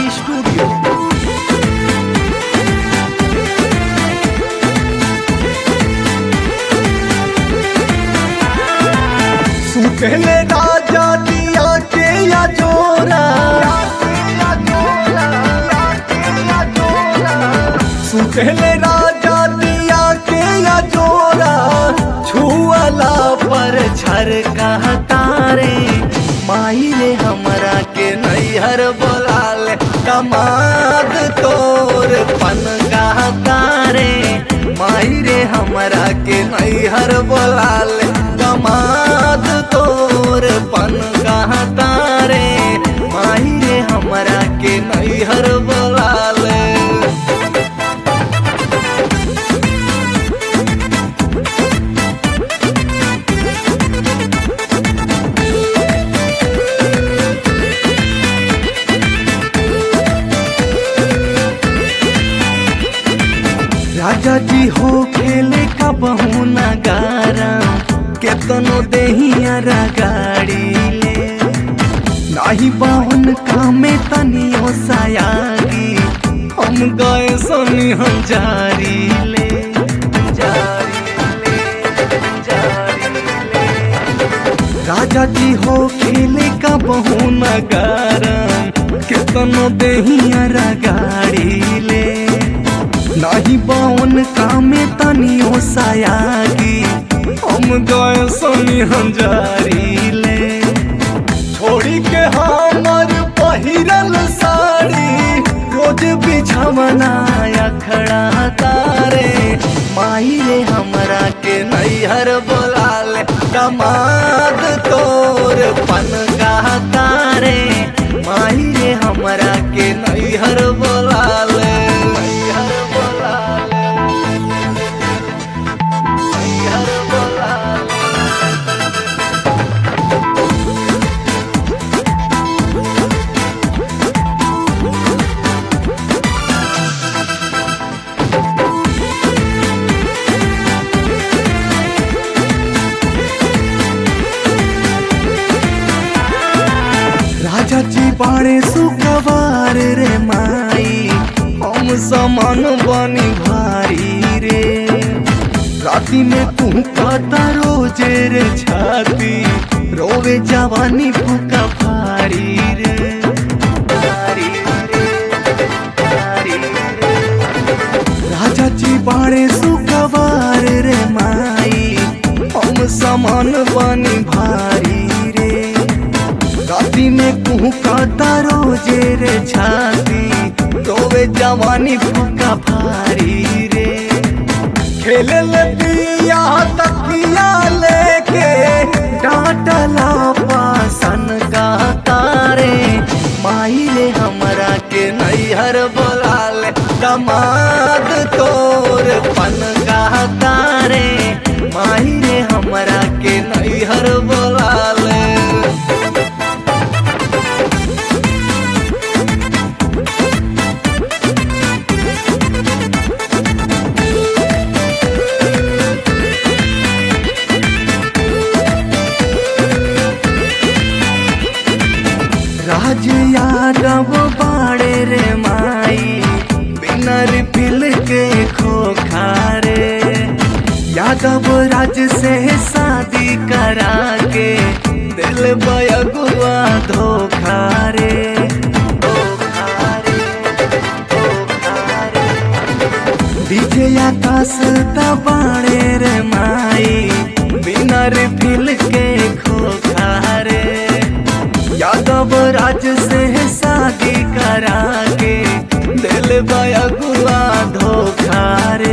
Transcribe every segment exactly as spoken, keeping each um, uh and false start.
Studio. सुखले राजा दिया के या जोरा, सुखले राजा दिया के या जोरा, छुअला पर छर कहतारे माई रे हमरा के नैहर बोलाले कमाद तोर पन कहतारे माई रे हमरा के नैहर बोलाले कमाद तोर पन कहतारे माई रे हमरा के नैहर बोलाले। राजा जी हो खेले का बहु नगारा केतनो देहिया गाड़ी ले नाही बाहुन कामे तनियो सायागी हम गए सोनी हम जारी ले जारी ले जारी ले। राजा जी हो खेले का बहु नगारा केतनो देहिया गाड़ी ले नाही बावन कामे तनियो सायागी हम गए सोनी हंजारी ले। छोड़ी के हमर पहिरल साड़ी रोज बिछवना खड़ा तारे माई रे हमरा के नैहर बोलाले कमाद तोर पन तारे माई रे हमरा के नैहर बोलाले। राजा जी बाड़े सुखवार रे माई हम समान बनी भारी रे राती में तू कहता रोजे रे छाती रोवे जवानी फूका भारी रे भारी रे भारी रे। राजा जी बाड़े सुखवार रे माई हम समान बनी भारी रे राती में कुहू का रोजे रे छाती रोवे जवानी फूका भारी रे। खेले दिया तकिया लेके डांटला पासन का तारे माई रे हमरा के नैहर बोलाले कमाद तोर पन का तारे माई रे हमरा के नैहर बोलाले। राज यादव बाड़े रे माई बिनर पिल के खोखारे यादव राज से शादी करा के दिल बयगुआ धोखा रे विजय आकाश बाड़े रे माई बिनर पिल के खोखारे यादव राज से शादी करा के दिल बयगुआ धोखा रे।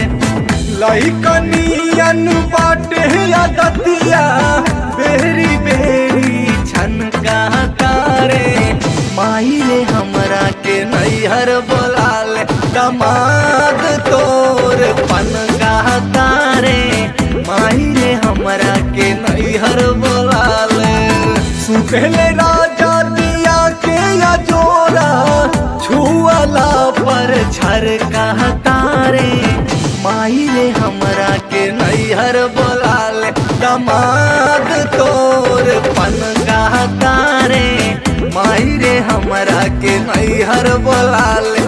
लइकनियन बाटे दतिया बेरी बेरी छनका तारे माई रे हमरा के नैहर बोलाले कमाद तोर पन तारे माई रे हमरा के नैहर बोलाले। सुखले राजा दिया के या जोरा छुअला पर छर कहतारे माई रे हमरा के नैहर बोलाले दमाद तोर पन कहतारे माई रे हमरा के नैहर बोला ले।